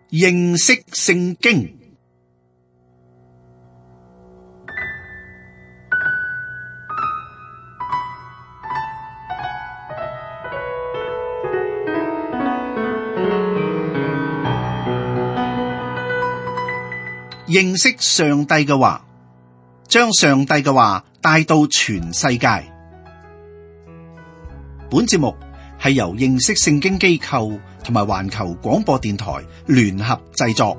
認識聖經。認識上帝嘅話，將上帝嘅話帶到全世界。本節目係由認識聖經機構同埋環球廣播電台聯合製作。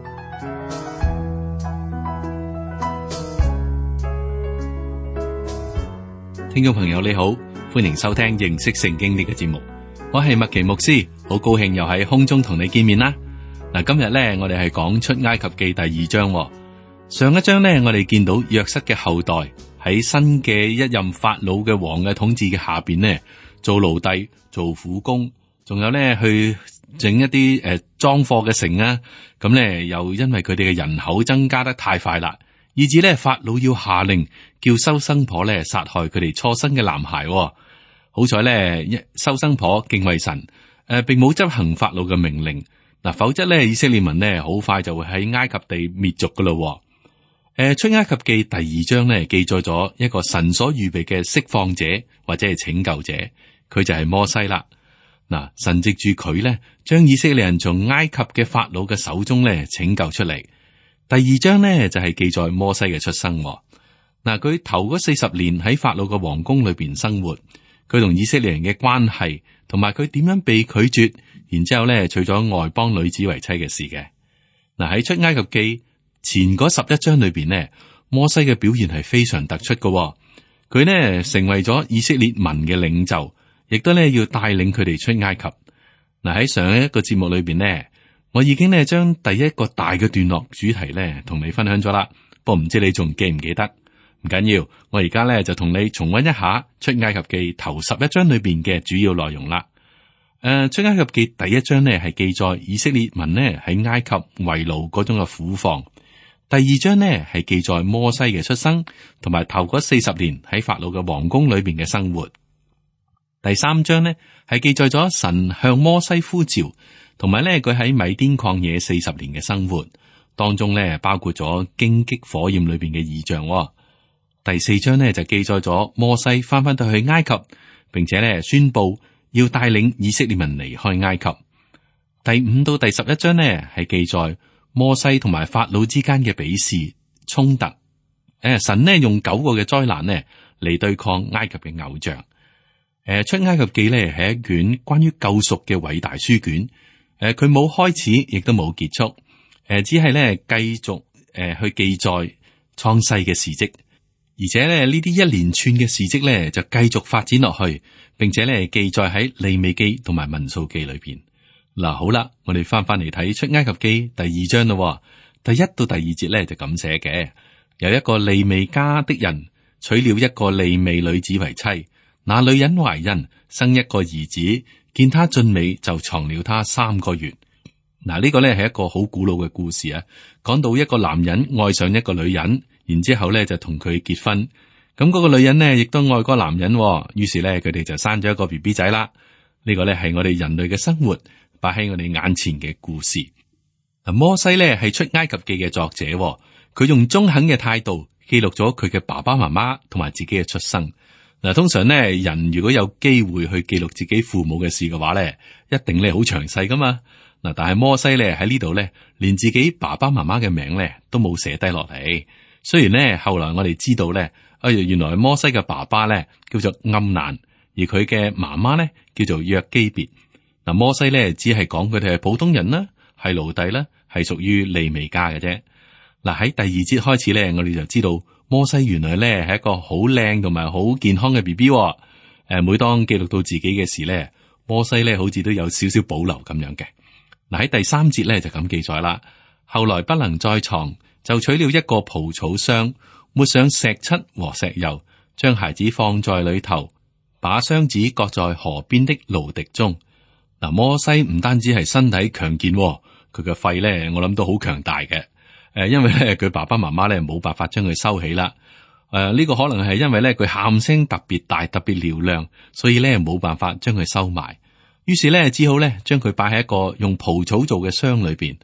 聽眾朋友你好，歡迎收聽認識聖經呢個節目。我係麥奇牧師，好高興又喺空中同你見面啦。嗱，今日咧我哋係講出埃及記第2章。上一章咧，我哋見到約瑟嘅後代喺新嘅一任法老嘅王嘅統治嘅下邊呢，做奴隸、做苦工，仲有咧去整一啲裝貨嘅城啊。咁咧又因為佢哋嘅人口增加得太快啦，以致咧法老要下令叫收生婆咧殺害佢哋初生嘅男孩。好彩咧收生婆敬畏神，並冇執行法老嘅命令。嗱，否則咧以色列民呢好快就會喺埃及地滅族噶咯。出埃及記第2章咧記載咗一個神所預備嘅釋放者或者係拯救者，佢就係摩西啦。嗱，神藉住佢咧，將以色列人從埃及嘅法老嘅手中咧拯救出嚟。第2章咧就係記載摩西嘅出生。嗱，佢頭嗰40年喺法老嘅皇宮裏邊生活，佢同以色列人嘅關係，同埋佢點樣被拒絕，然之後咧娶咗外邦女子為妻嘅事嘅。嗱，喺出埃及記前嗰11章裏邊呢，摩西嘅表現係非常突出嘅。佢呢成為咗以色列民嘅領袖，亦都呢要帶領佢哋出埃及。嗱，喺上一個節目裏邊呢，我已經呢將第一個大嘅段落主題呢同你分享咗啦。不過唔知你仲記唔記得？唔緊要，我而家呢就同你重溫一下出埃及記頭11章裏邊嘅主要內容啦。出埃及記第1章呢係記載以色列民呢喺埃及為奴嗰種嘅苦況。第2章呢係記載摩西嘅出生，同埋頭嗰40年喺法老嘅皇宮裏邊嘅生活。第3章呢係記載咗神向摩西呼召，同埋呢佢喺米甸曠野40年嘅生活，當中呢包括咗荊棘火焰裏邊嘅異象。第4章呢就記載咗摩西翻到去埃及，並且呢宣布要帶領以色列民離開埃及。第5到第11章呢係記載摩西同埋法老之間嘅比試衝突。神呢用9個嘅災難呢嚟對抗埃及嘅偶像。出埃及記呢係一卷關於救贖嘅偉大書卷。佢冇開始，亦都冇結束。只係呢繼續去記載創世嘅事跡，而且呢啲一連串嘅事跡呢就繼續發展落去，並且呢記載喺利未記同埋民數記裏邊。嗱，好啦，我哋翻嚟睇出埃及記第2章咯。第1到第2節咧就咁寫嘅：有一個利未家的人娶了一個利未女子為妻，那女人懷孕生一個兒子，見他俊美，就藏了他3個月。嗱，呢個咧係一個好古老嘅故事啊，講到一個男人愛上一個女人，然之後咧就同佢結婚。咁嗰個女人呢亦都愛嗰個男人，於是咧佢哋就生咗一個 BB 仔啦。呢個咧係我哋人類嘅生活擺喺我哋眼前嘅故事。嗱，摩西咧係出埃及記嘅作者，佢用中肯嘅態度記錄咗佢嘅爸爸媽媽同埋自己嘅出生。嗱，通常咧人如果有機會去記錄自己父母嘅事嘅話咧，一定咧好詳細噶嘛。嗱，但係摩西咧喺呢度咧，連自己爸爸媽媽嘅名咧都冇寫低落嚟。雖然咧後來我哋知道咧，原來摩西嘅爸爸咧叫做暗蘭，而佢嘅媽媽咧叫做約基別。嗱，摩西咧只係講佢哋係普通人啦，係奴隸啦，係屬於利未家嘅啫。嗱，喺第2節開始咧，我哋就知道摩西原來咧係一個好靚同埋好健康嘅 BB。每當記錄到自己嘅事咧，摩西咧好似都有少少保留咁樣嘅。嗱，喺第3節咧就咁記載啦。後來不能再藏，就取了一個蒲草箱，抹上石漆和石油，將孩子放在裏頭，把箱子擱在河邊的蘆荻中。嗱，摩西唔單止係身體強健，佢嘅肺咧，我諗都好強大嘅。因為咧佢爸爸媽媽咧冇辦法將佢收起啦。呢個可能係因為咧佢喊聲特別大、特別嘹亮，所以咧冇辦法將佢收埋。於是咧只好咧將佢擺喺一個用蒲草做嘅箱裏邊。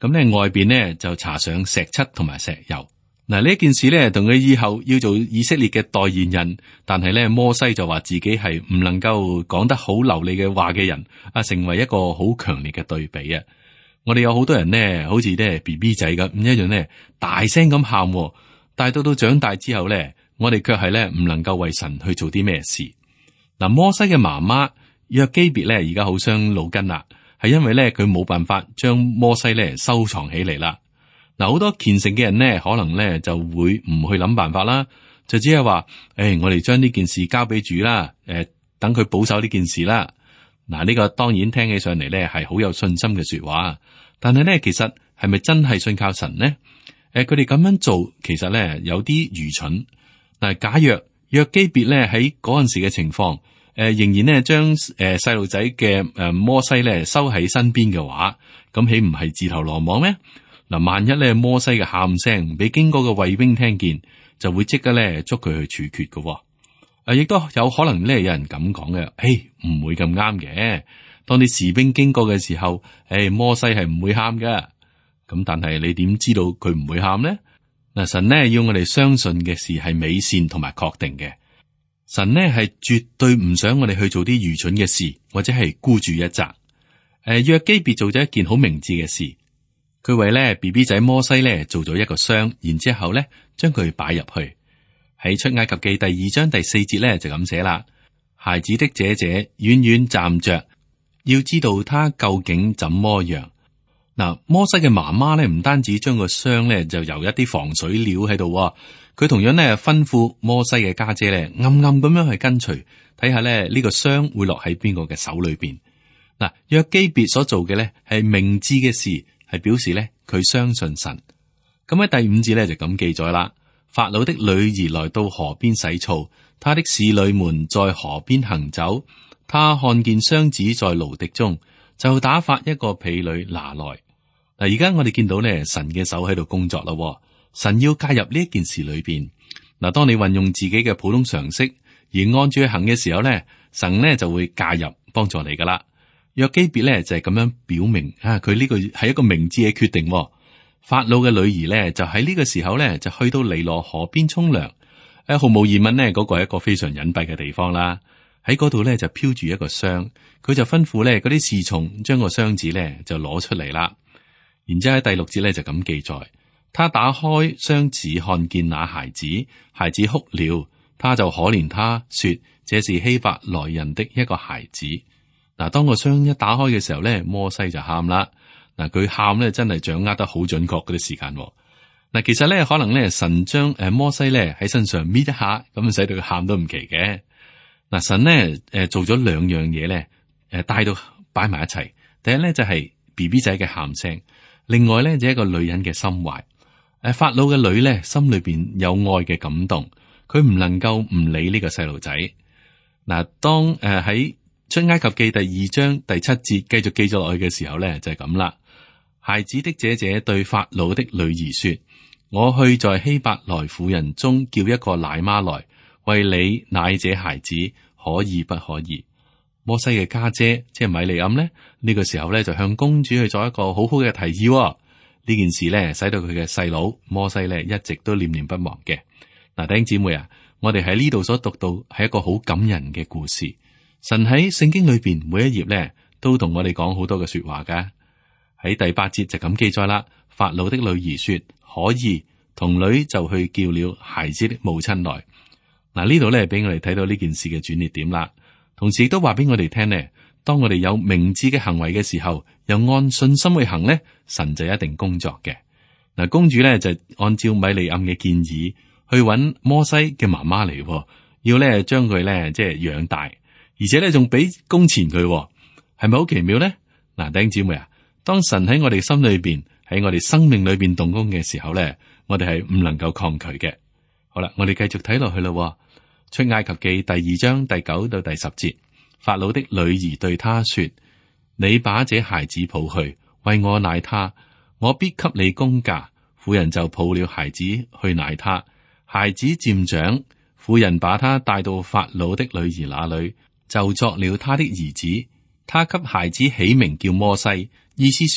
咁咧外邊咧就搽上石漆同埋石油。嗱，呢件事咧同佢以後要做以色列嘅代言人，但係咧摩西就話自己係唔能夠講得好流利嘅話嘅人，成為一個好強烈嘅對比啊！我哋有好多人呢，好似咧 BB 仔咁一樣咧，大聲咁喊，但係到長大之後咧，我哋卻係咧唔能夠為神去做啲咩事。嗱，摩西嘅媽媽約基別咧，而家好傷腦筋啦，係因為咧佢冇辦法將摩西咧收藏起嚟啦。嗱，好多虔誠嘅人呢，可能咧就會唔去諗辦法啦，就只係話，我哋將呢件事交俾主啦，等佢保守呢件事啦。嗱，呢個當然聽起上嚟咧係好有信心嘅說話，但係咧其實係咪真係信靠神呢？佢哋咁樣做，其實咧有啲愚蠢。嗱，假若約基別咧喺嗰陣時嘅情況，仍然咧將細路仔嘅摩西咧收喺身邊嘅話，咁豈唔係自投羅網咩？嗱，萬一咧摩西嘅喊聲俾經過嘅衛兵聽見，就會即刻咧捉佢去處決嘅。亦都有可能咧有人咁講嘅，唔會咁啱嘅。當啲士兵經過嘅時候，摩西係唔會喊㗎。咁但係你點知道佢唔會喊呢？嗱，神呢要我哋相信嘅事係美善同埋確定嘅。神呢係絕對唔想我哋去做啲愚蠢嘅事，或者係孤注一擲。約基別做咗一件好明智嘅事。佢為咧 BB 仔摩西咧做咗一個箱，然之後咧將佢擺入去。喺出埃及記第2章第4節咧就咁寫啦：孩子的姐姐遠遠站着，要知道他究竟怎麼樣。嗱，摩西嘅媽媽咧唔單止將個箱咧就由一啲防水料喺度，佢同樣咧吩咐摩西嘅家姐咧暗暗咁樣去跟隨，睇下咧呢個箱會落喺邊個嘅手裏邊。嗱，約基別所做嘅咧係明智嘅事。係表示咧，佢相信神。咁喺第5節咧就咁記載啦。法老的女兒來到河邊洗澡，他的使女們在河邊行走。他看見箱子在蘆荻中，就打發一個婢女拿來。嗱，而家我哋見到咧，神嘅手喺度工作啦。神要介入呢一件事裏邊。嗱，當你運用自己嘅普通常識而按住去行嘅時候咧，神咧就會介入幫助你噶啦。約基別咧就係咁樣表明佢呢個係一個明智嘅決定。法老嘅女兒咧就喺呢個時候咧就去到尼羅河邊沖涼。毫無疑問呢，嗰個係一個非常隱蔽嘅地方啦。喺嗰度咧就飄住一個箱，佢就吩咐咧嗰啲侍從將個箱子咧就攞出嚟啦。然之後喺第6節咧就咁記載，他打開箱子，看見那孩子，孩子哭了，他就可憐他，說這是希伯來人的一個孩子。嗱，當個箱一打開嘅時候咧，摩西就喊啦。嗱，佢喊咧真係掌握得好準確嗰啲時間。嗱，其實咧可能咧神將摩西咧喺身上搣一下，咁使到佢喊都唔奇嘅。嗱，神咧做咗2樣嘢咧，帶到擺埋一齊。第一咧就係 BB 仔嘅喊聲，另外咧就係一個女人嘅心懷。法老嘅女咧心裏邊有愛嘅感動，佢唔能夠唔理呢個細路仔。嗱，當喺出埃及記第2章第7節繼續記咗落去嘅時候咧，就係咁啦。孩子的姐姐對法老的女兒說：我去在希伯來婦人中叫一個奶媽來，為你奶這孩子，可以不可以？摩西嘅家姐即係米利暗呢，呢個時候咧就向公主去做一個好好嘅提議。呢件事咧使到佢嘅細佬摩西咧一直都念念不忘嘅。嗱，弟兄姊妹啊，我哋喺呢度所讀到係一個好感人嘅故事。神喺聖經裏邊每一頁咧，都同我哋講好多嘅說話噶。喺第8節就咁記載啦。法老的女兒說：可以。童女就去叫了孩子的母親來。嗱，呢度咧俾我哋睇到呢件事嘅轉捩點啦。同時亦都話俾我哋聽呢，當我哋有明智嘅行為嘅時候，又按信心去行呢，神就一定工作嘅。嗱，公主咧就按照米利暗嘅建議去揾摩西嘅媽媽嚟，要咧將佢咧即係養大。而且咧，仲俾工錢佢，係咪好奇妙咧？嗱，弟兄姊妹啊，當神喺我哋心裏邊，喺我哋生命裏邊動工嘅時候咧，我哋係唔能夠抗拒嘅。好啦，我哋繼續睇落去咯。出埃及記第2章第9到第10節，法老的女兒對他說：你把這孩子抱去，為我奶他，我必給你工價。婦人就抱了孩子去奶他，孩子漸長，婦人把他帶到法老的女兒那裏。就作了他的兒子，他給孩子起名叫摩西，意思說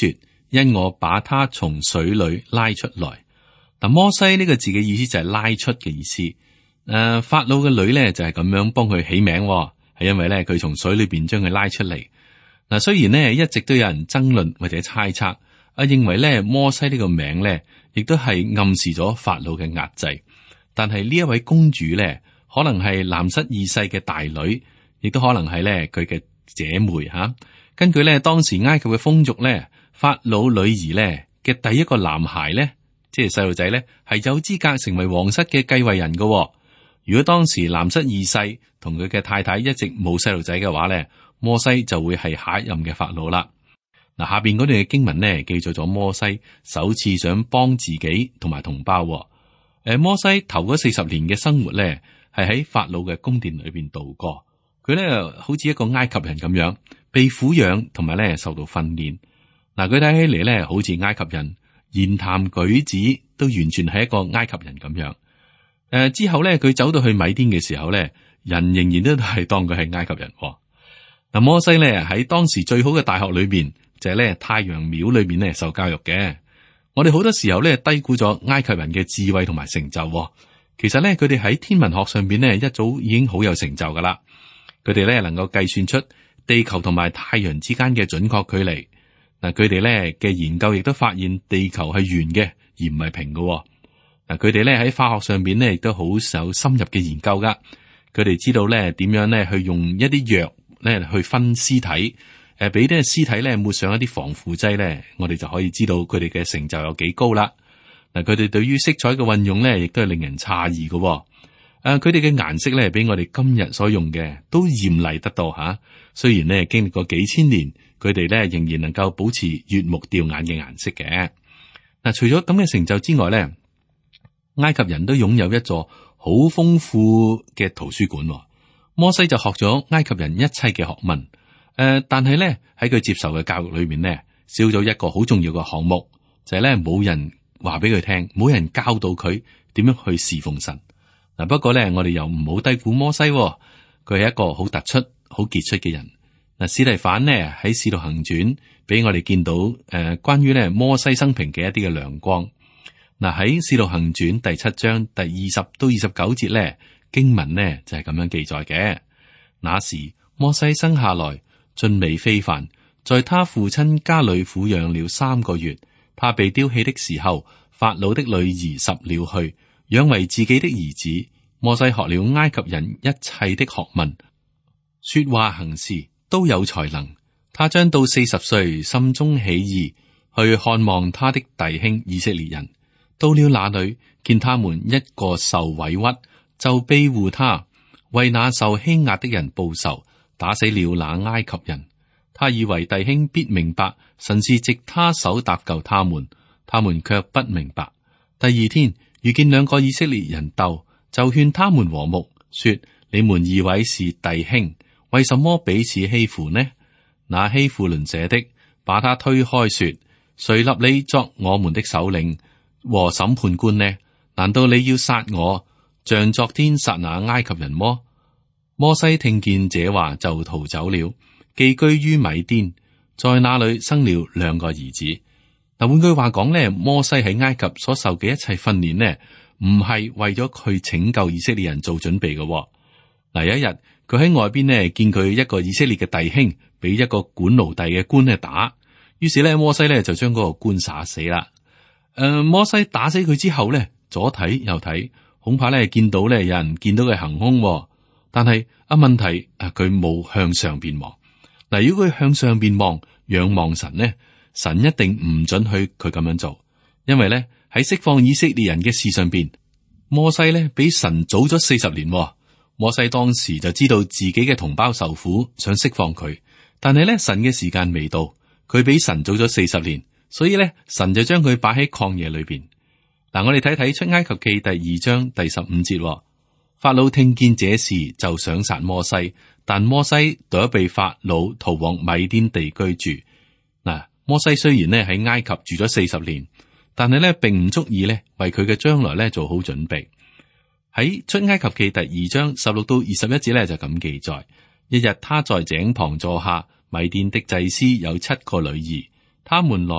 因我把他從水裏拉出來。嗱，摩西呢個字嘅意思就係拉出嘅意思。法老嘅女咧就係咁樣幫佢起名，係因為咧佢從水裏邊將佢拉出嚟。嗱，雖然呢一直都有人爭論或者猜測，認為咧摩西呢個名咧亦都係暗示咗法老嘅壓制。但係呢一位公主咧，可能係南室二世嘅大女，亦都可能係咧佢嘅姐妹吓。根據咧當時埃及嘅風俗咧，法老女兒咧嘅第一個男孩咧，即係細路仔咧，係有資格成為皇室嘅繼位人嘅。如果當時南室二世同佢嘅太太一直冇細路仔嘅話咧，摩西就會係下一任嘅法老啦。嗱，下邊嗰段嘅經文呢，記載咗摩西首次想幫自己同埋同胞。摩西頭嗰40年嘅生活咧，係喺法老嘅宮殿裏邊度過。佢咧好似一個埃及人咁樣，被撫養同埋咧受到訓練。嗱，佢睇起嚟咧好似埃及人，言談舉止都完全係一個埃及人咁樣。之後咧，佢走到去米甸嘅時候咧，人仍然都係當佢係埃及人。嗱，摩西咧喺當時最好嘅大學裏邊，就係咧太陽廟裏邊咧受教育嘅。我哋好多時候咧低估咗埃及人嘅智慧同埋成就。其實咧，佢哋喺天文學上邊咧一早已經好有成就噶啦。佢哋咧能夠計算出地球同埋太陽之間嘅準確距離。嗱，佢哋咧嘅研究亦都發現地球係圓嘅，而唔係平嘅。嗱，佢哋咧喺化學上邊咧亦都好有深入嘅研究噶。佢哋知道咧點樣咧去用一啲藥咧去分屍體，俾啲屍體咧抹上一啲防腐劑咧，我哋就可以知道佢哋嘅成就有幾高啦。嗱，佢哋對於色彩嘅運用咧，亦都係令人詫異嘅。佢哋嘅顏色咧，比我哋今日所用嘅都艷麗得多吓。雖然咧經歷過幾千年，佢哋咧仍然能夠保持悅目耀眼嘅顏色嘅。嗱，除咗咁嘅成就之外咧，埃及人都擁有一座好豐富嘅圖書館。摩西就學咗埃及人一切嘅學問。但係咧喺佢接受嘅教育裏面咧，少咗一個好重要嘅項目，就係咧冇人話俾佢聽，冇人教導佢點樣去侍奉神。嗱，不過咧，我哋又唔好低估摩西，佢係一個好突出、好傑出嘅人。嗱，史提反呢喺《使徒行傳》俾我哋見到關於咧摩西生平嘅一啲嘅亮光。嗱，喺《使徒行傳》第7章第20到29節咧，經文呢就係咁樣記載嘅。那時摩西生下來，俊美非凡，在他父親家裏撫養了3個月。他被丟棄的時候，法老的女兒拾了去，養為自己的兒子。摩西學了埃及人一切的學問，說話行事都有才能。他將到40歲，心中起意去看望他的弟兄以色列人。到了那裏，見他們一個受委屈，就庇護他，為那受欺壓的人報仇，打死了那埃及人。他以為弟兄必明白神是藉他手搭救他們，他們卻不明白。第二天遇見2個以色列人鬥，就勸他們和睦，說：你們2位是弟兄，為什麼彼此欺負呢？那欺負鄰舍的把他推開，說：誰立你作我們的首領和審判官呢？難道你要殺我，像昨天殺那埃及人麼？摩西聽見這話，就逃走了，寄居於米甸，在那裏生了2個兒子。嗱，換句話講咧，摩西喺埃及所受嘅一切訓練呢，唔係為咗去拯救以色列人做準備嘅。嗱，有一日佢喺外邊呢，見佢一個以色列嘅弟兄俾一個管奴隸嘅官咧打，於是咧摩西咧就將嗰個官殺死啦。摩西打死佢之後咧，左睇右睇，恐怕咧見到咧有人見到佢行兇，但係問題佢冇向上邊望。嗱，如果佢向上邊望，仰望神呢，神一定唔准許佢咁樣做，因為咧喺釋放以色列人嘅事上邊，摩西咧比神早咗40年。摩西當時就知道自己嘅同胞受苦，想釋放佢，但係咧神嘅時間未到，佢比神早咗40年，所以咧神就將佢擺喺曠野裏邊。嗱，我哋睇睇出埃及記第2章第15節，法老聽見這事就想殺摩西，但摩西躲避法老，逃往米甸地居住。嗱，摩西雖然咧喺埃及住咗40年，但係咧並唔足以咧為佢嘅將來咧做好準備。喺出埃及記第2章16到21節咧就咁記載：一日他在井旁坐下，米甸的祭司有7個女兒，他們來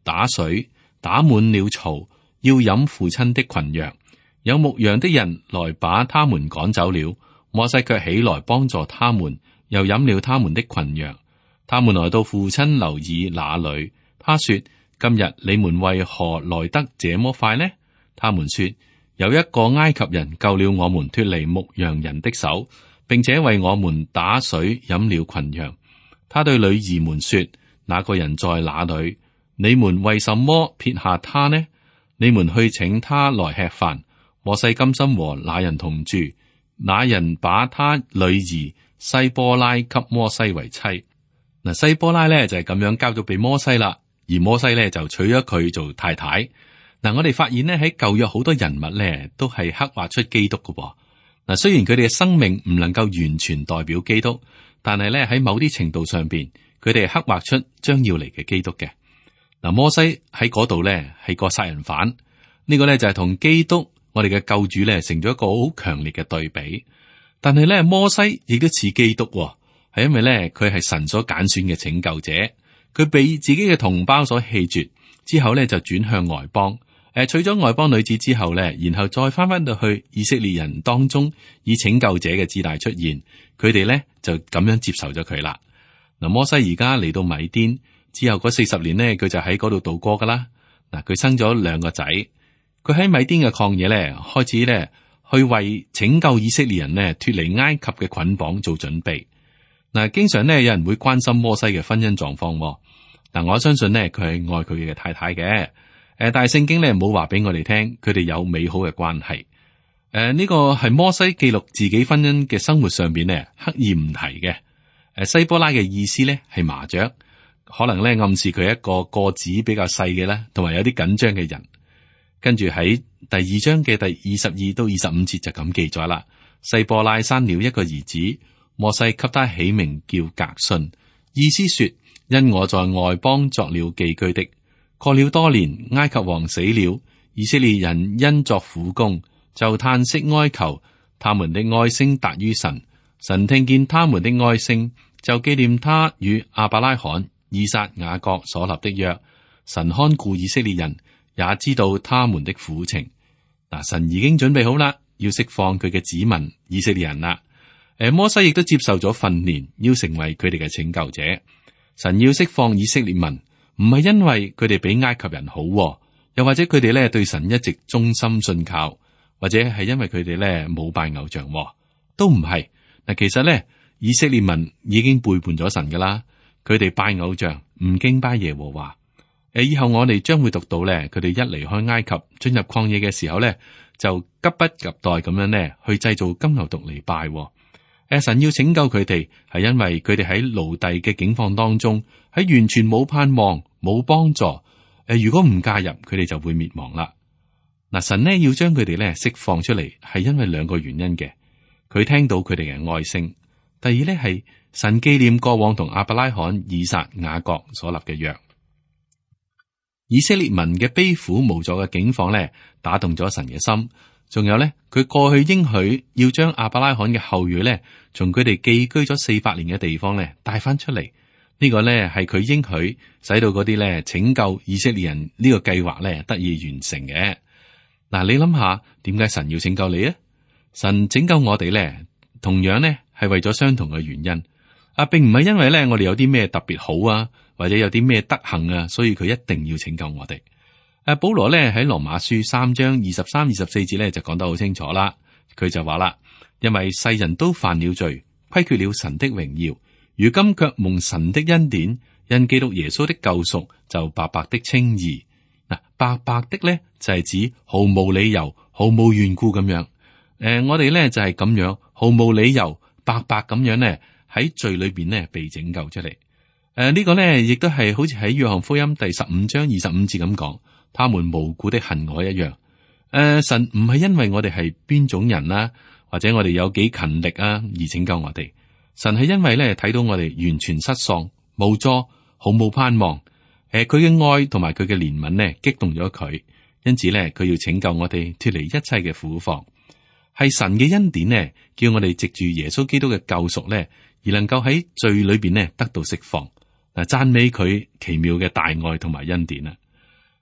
打水，打滿了槽，要飲父親的群羊。有牧羊的人來把他們趕走了，摩西卻起來幫助他們，又飲了他們的群羊。他們來到父親流珥那裏，他說：今日你們為何來得這麼快呢？他們說：有一個埃及人救了我們脫離牧羊人的手，並且為我們打水飲了群羊。他對女兒們說：那個人在哪裏？你們為什麼撇下他呢？你們去請他來吃飯。摩西甘心和那人同住，那人把他女兒西波拉給摩西為妻。嗱，西波拉咧就係咁樣交咗俾摩西啦，而摩西咧就娶咗佢做太太。嗱，我哋發現呢，喺舊約好多人物咧都係刻畫出基督嘅。嗱，雖然佢哋嘅生命唔能夠完全代表基督，但係咧喺某啲程度上邊，佢哋係刻畫出將要嚟嘅基督嘅。嗱，摩西喺嗰度咧係個殺人犯，呢個咧就係同基督我哋嘅救主咧成咗一個好強烈嘅對比。但係咧摩西亦都似基督，係因為咧佢係神所揀選嘅拯救者，佢被自己嘅同胞所棄絕之後咧就轉向外邦，娶咗外邦女子之後咧，然後再翻到去以色列人當中，以拯救者嘅姿態出現，佢哋咧就咁樣接受咗佢啦。嗱，摩西而家嚟到米甸之後嗰40年呢，佢就喺嗰度度過噶啦。嗱，佢生咗2個仔。佢喺米甸嘅曠野咧，開始咧去為拯救以色列人呢脫離埃及嘅捆綁做準備。嗱，經常呢有人會關心摩西嘅婚姻狀況。嗱，我相信呢佢係愛佢嘅太太嘅。但係聖經咧冇話俾我哋聽，佢哋有美好嘅關係。呢個係摩西記錄自己婚姻嘅生活上邊呢刻意唔提嘅。西波拉嘅意思咧係麻雀，可能咧暗示佢係一個個子比較細嘅啦，同埋有啲緊張嘅人。跟住喺第2章嘅第22到25節就咁記載啦。西波拉生了一個兒子，摩西給他起名叫革順，意思說因我在外邦作了寄居的。過了多年，埃及王死了，以色列人因作苦工，就嘆息哀求，他們的哀聲達於神。神聽見他們的哀聲，就紀念他與亞伯拉罕、以撒、雅各所立的約。神看顧以色列人，也知道他們的苦情。嗱，神已經準備好啦，要釋放佢嘅子民以色列人啦。摩西亦都接受咗訓練，要成為佢哋嘅拯救者。神要釋放以色列民，唔係因為佢哋比埃及人好，又或者佢哋咧對神一直忠心信靠，或者係因為佢哋咧冇拜偶像，都唔係。嗱，其實咧以色列民已經背叛咗神噶啦，佢哋拜偶像，唔敬拜耶和華。以後我哋將會讀到咧，佢哋一離開埃及進入曠野嘅時候咧，就急不及待咁樣咧去製造金牛犢嚟拜。神要拯救佢哋，係因為佢哋喺奴隸嘅境況當中，喺完全冇盼望、冇幫助。如果唔介入，佢哋就會滅亡啦。嗱，神呢要將佢哋咧釋放出嚟，係因為2個原因嘅。佢聽到佢哋嘅哀聲，第二咧係神紀念過往同亞伯拉罕、以撒、雅各所立嘅約。以色列民嘅悲苦無助嘅境況咧，打動咗神嘅心。仲有咧，佢過去應許要將亞伯拉罕嘅後裔咧，從佢哋寄居咗400年嘅地方咧帶翻出嚟。呢個咧係佢應許，使到嗰啲咧拯救以色列人呢個計劃咧得以完成嘅。嗱，你諗下，點解神要拯救你啊？神拯救我哋咧，同樣咧係為咗相同嘅原因。並唔係因為咧我哋有啲咩特別好啊，或者有啲咩德行啊，所以佢一定要拯救我哋。保羅咧喺羅馬書3章23、24節咧就講得好清楚啦。佢就話啦，因為世人都犯了罪，虧缺了神的榮耀，如今卻蒙神的恩典，因基督耶穌的救贖，就白白的稱義。嗱，白白的咧就係指毫無理由、毫無緣故咁樣。我哋咧就係咁樣，毫無理由、白白咁樣咧喺罪裏邊咧被拯救出嚟。呢個咧亦都係好似喺約翰福音第15章25節咁講，他們無故的恨我一樣。神唔係因為我哋係邊種人啦，或者我哋有幾勤力啊而拯救我哋。神係因為咧睇到我哋完全失喪、無助、毫無盼望。佢嘅愛同埋佢嘅憐憫咧激動咗佢，因此咧佢要拯救我哋脫離一切嘅苦況。係神嘅恩典呢，叫我哋藉住耶穌基督嘅救贖咧，而能夠喺罪裏邊咧得到釋放。嗱，讚美佢奇妙嘅大愛同埋恩典啊！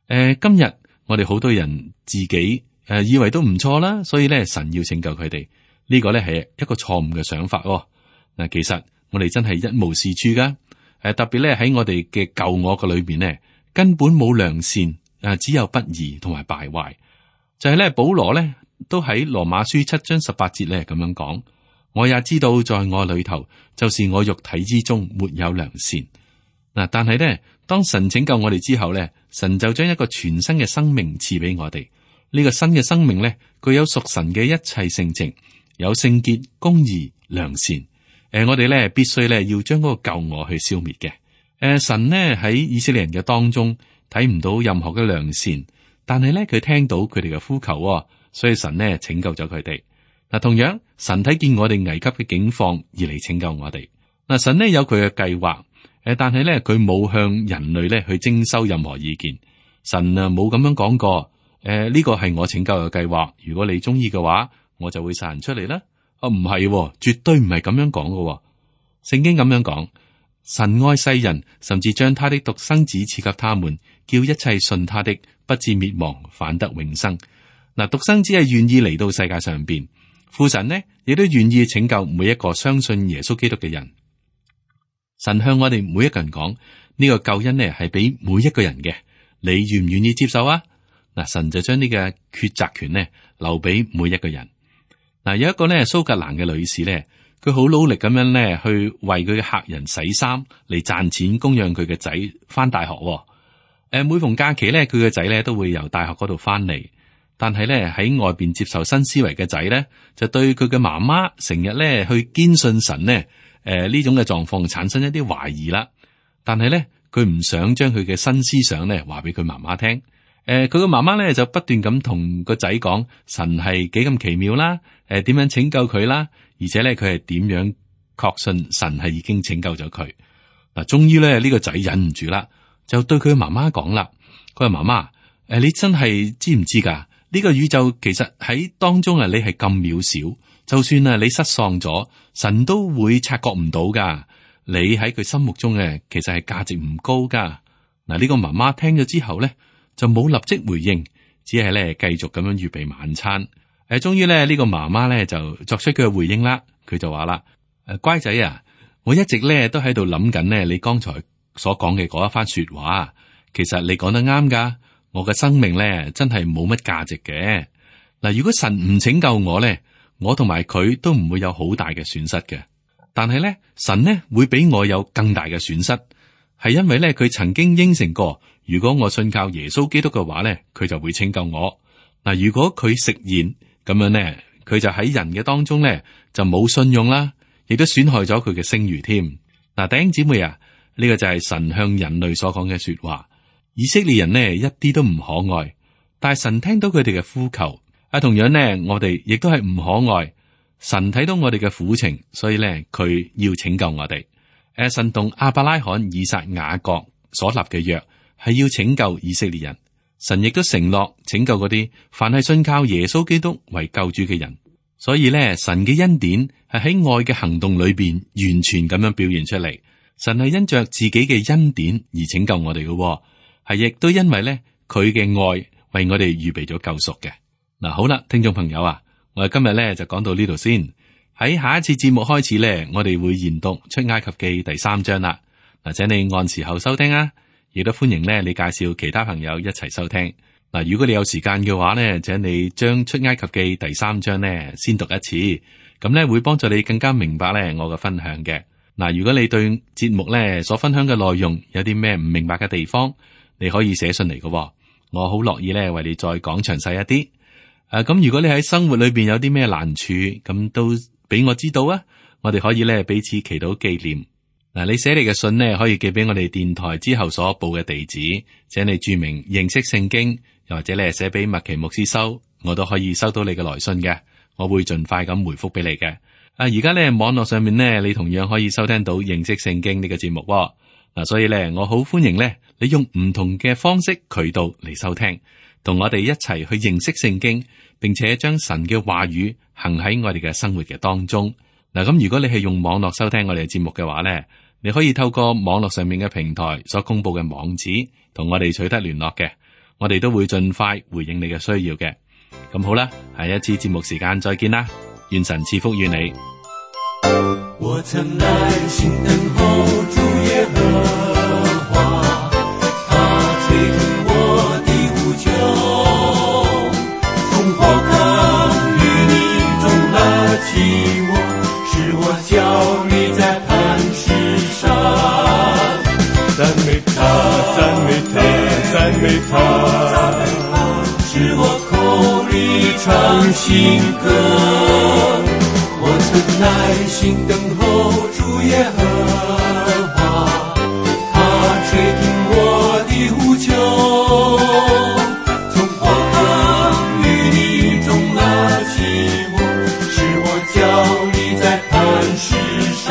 今日我哋好多人自己以為都唔錯啦，所以咧神要拯救佢哋，呢個咧係一個錯誤嘅想法。嗱，其實我哋真係一無是處噶。特別咧喺我哋嘅舊我嘅裏邊咧，根本冇良善，只有不義同埋敗壞。就係咧保羅咧都喺羅馬書7章18節咧咁樣講：我也知道在我裏頭，就是我肉體之中沒有良善。嗱，但係咧當神拯救我哋之後咧，神就將一個全新嘅生命賜俾我哋。呢個新嘅生命咧，具有屬神嘅一切性情，有聖潔、公義、良善。我哋咧必須咧要將嗰個舊我去消滅嘅。神呢喺以色列人嘅當中睇唔到任何嘅良善，但係咧佢聽到佢哋嘅呼求，所以神呢拯救咗佢哋。嗱，同樣神睇見我哋危急嘅境況而嚟拯救我哋。嗱，神呢有佢嘅計劃，但係咧佢冇向人類咧去徵收任何意見。神啊冇咁樣講過。呢個係我拯救嘅計劃，如果你中意嘅話，我就會殺人出嚟啦。唔係，絕對唔係咁樣講嘅。聖經咁樣講，神愛世人，甚至將他的獨生子賜給他們，叫一切信他的不至滅亡，反得永生。嗱，獨生子係願意嚟到世界上邊，父神呢亦都願意拯救每一個相信耶穌基督嘅人。神向我哋每一個人講，呢個救恩呢係俾每一個人嘅，你願唔願意接受啊？嗱，神就將呢個抉擇權呢留俾每一個人。嗱，有一個咧蘇格蘭嘅女士咧，佢好努力咁樣咧去為佢嘅客人洗衫嚟賺錢供養佢嘅仔翻大學。每逢假期咧，佢嘅仔咧都會由大學嗰度翻嚟，但係咧喺外邊接受新思維嘅仔咧，就對佢嘅媽媽成日咧去堅信神呢呢種嘅狀況產生一啲懷疑啦。但係咧佢唔想將佢嘅新思想咧話俾佢媽媽聽。佢個媽媽咧就不斷咁同個仔講神係幾咁奇妙啦，點樣拯救佢啦，而且咧佢係點樣確信神係已經拯救咗佢。嗱，終於咧呢個仔忍唔住啦，就對佢媽媽講啦，佢話媽媽，你真係知唔知噶？呢個宇宙其實喺當中啊，你係咁渺小，就算啊你失喪咗，神都會察覺唔到噶。你喺佢心目中嘅其實係價值唔高噶。嗱，呢個媽媽聽咗之後咧，就冇立即回應，只係咧繼續咁樣預備晚餐。終於咧呢個媽媽咧就作出佢嘅回應啦。佢就話啦：乖仔啊，我一直咧都喺度諗緊咧你剛才所講嘅嗰一番說話。其實你講得啱噶，我嘅生命咧真係冇乜價值嘅。嗱，如果神唔拯救我咧，我同埋佢都唔會有好大嘅損失嘅。但係咧神呢會俾我有更大嘅損失，係因為咧佢曾經應承過。如果我信靠耶穌基督嘅話咧，佢就會拯救我。嗱，如果佢食言咁樣咧，佢就喺人嘅當中咧就冇信用啦，亦都損害咗佢嘅聲譽添。嗱，弟兄姊妹啊，呢個就係神向人類所講嘅說話。以色列人呢一啲都唔可愛，但係神聽到佢哋嘅呼求。同樣呢，我哋亦都係唔可愛。神睇到我哋嘅苦情，所以咧佢要拯救我哋。神同亞伯拉罕、以撒、雅各所立嘅約，係要拯救以色列人。神亦都承諾拯救嗰啲凡係信靠耶穌基督為救主嘅人。所以咧，神嘅恩典係喺愛嘅行動裏邊完全咁樣表現出嚟。神係因着自己嘅恩典而拯救我哋嘅，係亦都因為咧佢嘅愛為我哋預備咗救贖嘅。嗱，好啦，聽眾朋友啊，我哋今日咧就講到呢度先。喺下一次節目開始咧，我哋會研讀出埃及記第3章啦。嗱，請你按時候收聽啊！亦都歡迎咧，你介紹其他朋友一齊收聽。嗱，如果你有時間嘅話咧，請你將出埃及記第3章咧先讀一次，咁咧會幫助你更加明白咧我嘅分享嘅。嗱，如果你對節目咧所分享嘅內容有啲咩唔明白嘅地方，你可以寫信嚟嘅，我好樂意咧為你再講詳細一啲。咁如果你喺生活裏邊有啲咩難處，咁都俾我知道啊，我哋可以咧彼此祈禱紀念。嗱，你寫嚟嘅信呢，可以寄俾我哋電台之後所報嘅地址，請你注明認識聖經，又或者你寫俾麥奇牧師收，我都可以收到你嘅來信嘅，我會盡快咁回覆俾你嘅。而家呢，網絡上面呢，你同樣可以收聽到認識聖經呢個節目。嗱，所以呢，我好歡迎呢，你用唔同嘅方式渠道嚟收聽，同我哋一齊去認識聖經，並且將神嘅話語行喺我哋嘅生活嘅當中。嗱，咁如果你係用網絡收聽我哋嘅節目嘅話呢，你可以透過網絡上面嘅平台所公布嘅網址，同我哋取得聯絡嘅。 我哋都會盡快回應你嘅需要嘅。咁好啦，下一次節目時間再見啦，願神賜福於你。 我曾耐心等候主耶和華，他垂聽我的呼求，從火坑淤泥中拉起我，使我腳立在磐石上。讚美他，讚美他，讚美他，使我口裡唱新歌。我曾耐心等候主耶和華，他垂聽我的呼求，從火坑淤泥中拉起我，使我腳立在磐石上。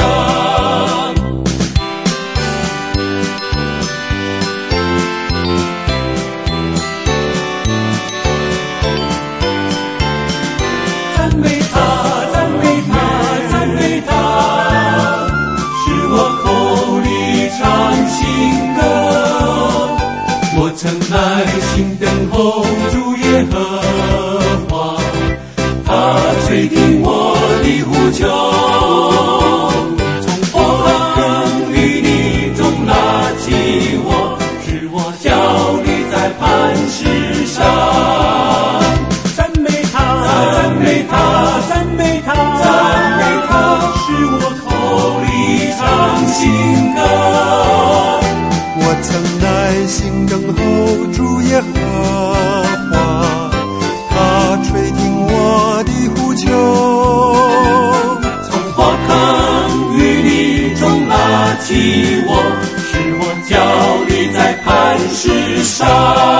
讚美他，讚美他，讚美他，使我口裡唱新歌。我曾耐心等候主耶和華，他垂聽我的呼求，從火坑淤泥中拉起我，使我腳立在磐石上。讚美他，讚美他，讚美他，讚美他，使我口裡唱新歌。我曾耐心等候主耶和華，他垂聽我的呼求，從火坑淤泥中拉起我，使我腳立在磐石上。